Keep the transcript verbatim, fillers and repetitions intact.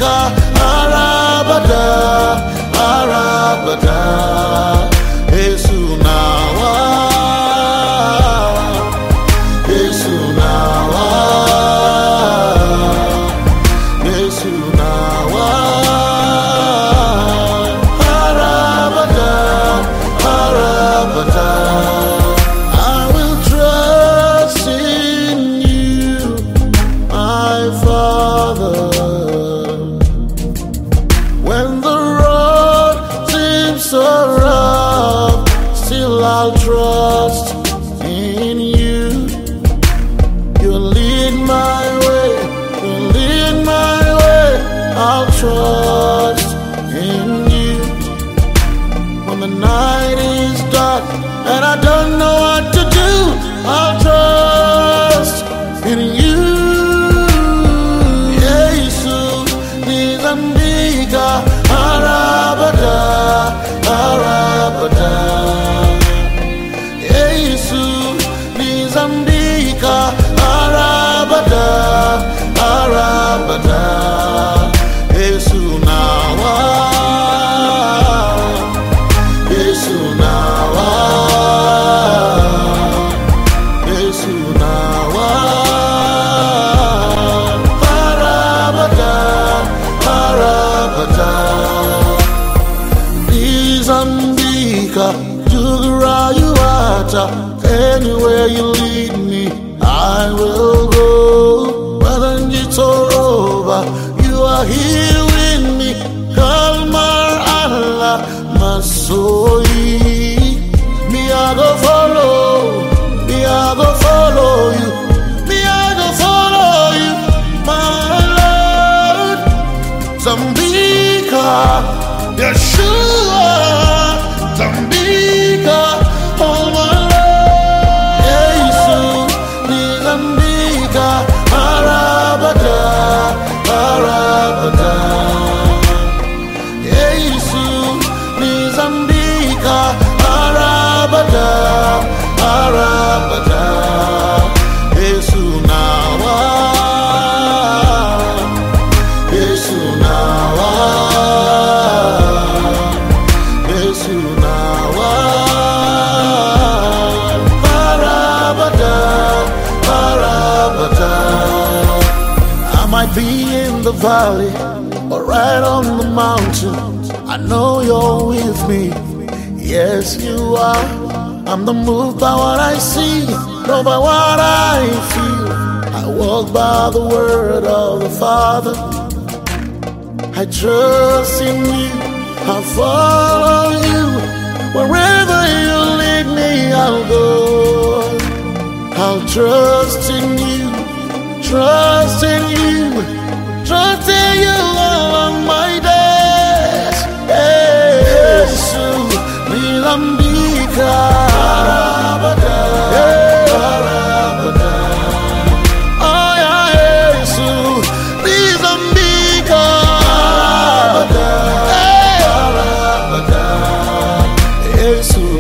Nizambika Arabada Arabada Yesu nawa Yesu nawa Yesu nawa Arabada Arabada I will trust in you, my Father. When the road seems so rough, still I'll trust in you. You lead my way, you lead my way. I'll trust in you. When the night is dark and I don't know what to do, I'll trust in you. Jesus, Nizambika Arabada Arabada Jesus, Nizambika Arabada Arabada Yesu nawa Yesu nawa Yesu nawa Arabada Arabada Nizambika Jugurayuata. Anywhere you lead me, I will go. Whether it's all over, you are here with me. Kalmar Allah Masoi. Me I go follow, me I go follow you, me I go follow you, my Lord. Zambika, Yeshua, Zambika, oh my Lord. Jesus, Nizambika, Arabada, Arabada. Jesus, Nizambika, Arabada, Arabada. Yesu nawa, Yesu nawa, Yesu nawa, Arabada, Arabada. I might be in the valley or right on the mountain. I know you're with me. Yes, you are. I'm not moved by what I see, nor by what I feel. I walk by the word of the Father. I trust in you, I follow you. Wherever you lead me, I'll go. I'll trust in you, trust in you, trust in you along my days. Yesu, Nizambika Arabada, Arabada. Oh yeah, Yesu, Nizambika Arabada, Arabada. Yesu